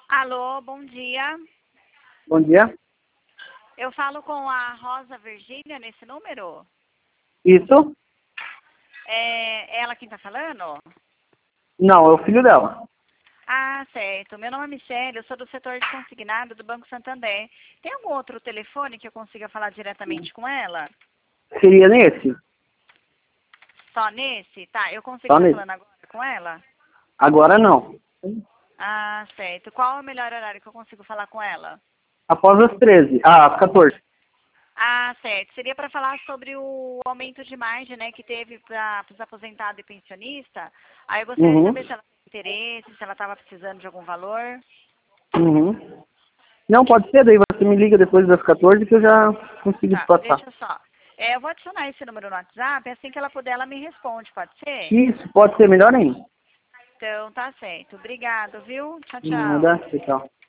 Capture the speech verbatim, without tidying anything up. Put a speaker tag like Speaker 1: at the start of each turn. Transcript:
Speaker 1: Alô, bom dia.
Speaker 2: Bom dia.
Speaker 1: Eu falo com a Rosa Virgínia nesse número?
Speaker 2: Isso?
Speaker 1: É ela quem tá falando?
Speaker 2: Não, é o filho dela.
Speaker 1: Ah, certo. Meu nome é Michele, eu sou do setor de consignado do Banco Santander. Tem algum outro telefone que eu consiga falar diretamente com ela?
Speaker 2: Seria nesse?
Speaker 1: Só nesse? Tá, eu consigo
Speaker 2: Só
Speaker 1: estar
Speaker 2: nesse.
Speaker 1: falando agora com ela?
Speaker 2: Agora não.
Speaker 1: Ah, certo. Qual é o melhor horário que eu consigo falar com ela?
Speaker 2: Após as treze. Ah, às quatorze.
Speaker 1: Ah, certo. Seria para falar sobre o aumento de margem, né, que teve para os aposentados e pensionistas. Aí eu gostaria de
Speaker 2: Uhum.
Speaker 1: saber se ela tem interesse, se ela estava precisando de algum valor.
Speaker 2: Uhum. Não, pode ser, daí você me liga depois das quatorze que eu já consigo te
Speaker 1: Tá,
Speaker 2: passar.
Speaker 1: deixa só. É, eu vou adicionar esse número no WhatsApp, assim que ela puder, ela me responde, pode ser?
Speaker 2: Isso, pode ser melhor ainda.
Speaker 1: Então, tá certo. Obrigado, viu? Tchau, tchau.
Speaker 2: Nada, tchau.